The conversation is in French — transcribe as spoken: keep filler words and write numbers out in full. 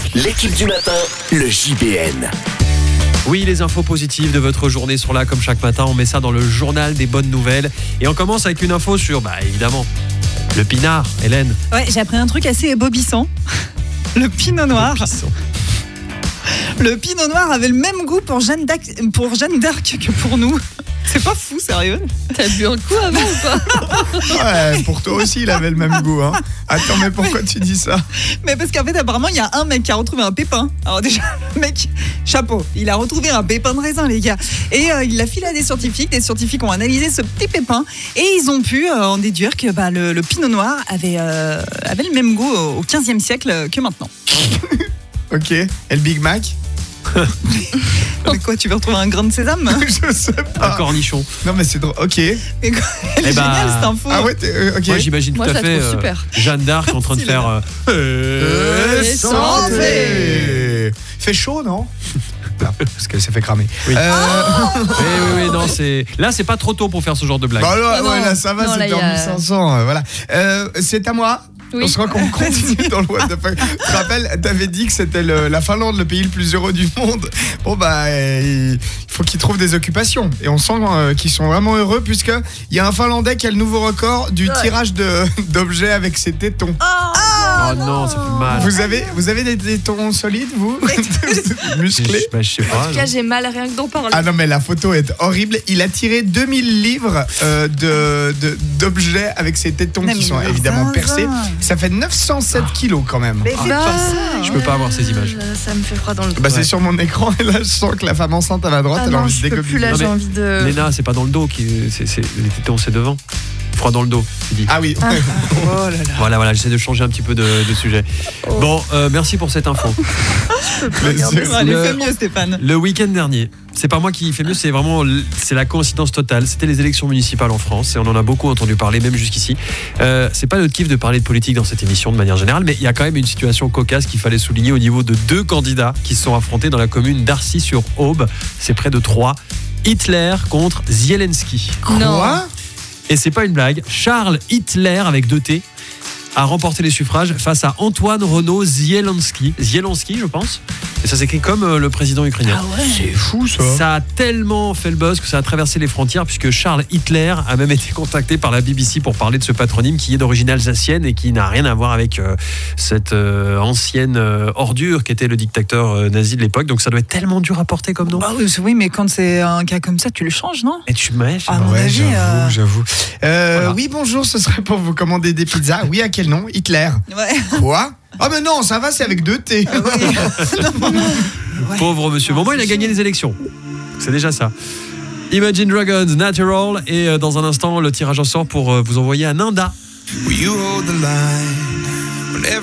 L'équipe du matin, le J B N. Oui, les infos positives de votre journée sont là comme chaque matin. On met ça dans le journal des bonnes nouvelles. Et on commence avec une info sur, bah évidemment, le pinard, Hélène. Ouais, j'ai appris un truc assez ébobissant. Le pinot noir. Le pinot noir avait le même goût pour Jeanne d'Arc, pour Jeanne d'Arc que pour nous. C'est pas fou, sérieux. T'as bu un coup avant ou pas? Ouais, pour toi aussi, il avait le même goût. Hein. Attends, mais pourquoi tu dis ça? Mais parce qu'en fait, apparemment, il y a un mec qui a retrouvé un pépin. Alors déjà, le mec, chapeau, il a retrouvé un pépin de raisin, les gars. Et euh, il l'a filé à des scientifiques. Des scientifiques ont analysé ce petit pépin et ils ont pu euh, en déduire que bah, le, le pinot noir avait, euh, avait le même goût au quinzième siècle que maintenant. Ok, et le Big Mac? Mais quoi, tu veux retrouver un grain de sésame? Je sais Un pas. cornichon. Non, mais c'est drôle. Ok. Mais quoi, elle est Eh bah, géniale cette info. Ah ouais, t'es- euh, ok. Moi, j'imagine Moi, tout je à la fait trouve super. Jeanne d'Arc en train de Stylé. faire... euh, Euh, euh, santé. Fait chaud, non? Non, parce qu'elle s'est fait cramer. Oui. Euh, Oui, oui, oui, non, c'est... Là, c'est pas trop tôt pour faire ce genre de blague. bah là, Oh ouais, non. là, ça va, Non, là, c'était en il y a- mille cinq cents. euh, voilà. Euh, c'est à moi. Oui. On se croit qu'on continue dans le what the fuck. Tu te rappelles, t'avais dit que c'était le- la Finlande, le pays le plus heureux du monde. Bon, bah, euh, il faut qu'ils trouvent des occupations. Et on sent euh, qu'ils sont vraiment heureux, puisqu'il y a un Finlandais qui a le nouveau record du tirage de- d'objets avec ses tétons. Oh non, ça fait mal. Vous avez, vous avez des tétons solides, vous? Musclés? Je, bah, je sais pas. En tout cas, j'ai mal rien que d'en parler. Ah non, mais la photo est horrible. Il a tiré deux mille livres euh, de, de- d'objets avec ses tétons Non, qui mais sont il évidemment a percés. raison. Ça fait neuf cent sept kilos quand même. Mais fais Bah, pas ça. Je peux pas avoir ces images. euh, Ça me fait froid dans le dos. Bah, c'est Ouais. sur mon écran et là je sens que la femme enceinte à ma droite Ah elle a non, envie je de peux plus là, Non, j'ai mais envie de... Léna, c'est pas dans le dos. Qui... C'est, c'est... Les tétons, c'est devant. Froid dans le dos, tu dis. Ah oui. Ah. Oh là là. Voilà, voilà, j'essaie de changer un petit peu de, de sujet. Oh. Bon, euh, merci pour cette info. Plaisir. Allez, Le- fais mieux, Stéphane. Le week-end dernier, c'est pas moi qui fais mieux, c'est vraiment l- c'est la coïncidence totale. C'était les élections municipales en France et on en a beaucoup entendu parler, même jusqu'ici. Euh, c'est pas notre kiff de parler de politique dans cette émission de manière générale, mais il y a quand même une situation cocasse qu'il fallait souligner au niveau de deux candidats qui se sont affrontés dans la commune d'Arcy-sur-Aube. C'est près de Troyes. Hitler contre Zelensky. Quoi? Et c'est pas une blague. Charles Hitler avec deux T a remporté les suffrages face à Antoine Renaud Zelensky. Zelensky, je pense. Et ça s'écrit comme euh, le président ukrainien. C'est fou ça. Ça a tellement fait le buzz que ça a traversé les frontières puisque Charles Hitler a même été contacté par la B B C pour parler de ce patronyme qui est d'origine alsacienne et qui n'a rien à voir avec euh, cette euh, ancienne euh, ordure qui était le dictateur euh, nazi de l'époque. Donc ça doit être tellement dur à porter comme nom. Bah oui, oui, mais quand c'est un cas comme ça, tu le changes, non? Et tu mets, Ah, mon Ouais, avis, j'avoue, euh, j'avoue. Euh, Voilà. Oui, bonjour, ce serait pour vous commander des pizzas. Oui, à quel nom? Hitler. Ouais. Quoi? Ah mais non, ça va, c'est avec deux T. Ouais. pauvre monsieur. Bon, moi, il a gagné les élections. C'est déjà ça. Imagine Dragons, Natural. Et euh, dans un instant, le tirage au sort pour euh, vous envoyer un Inda. Will you hold the line?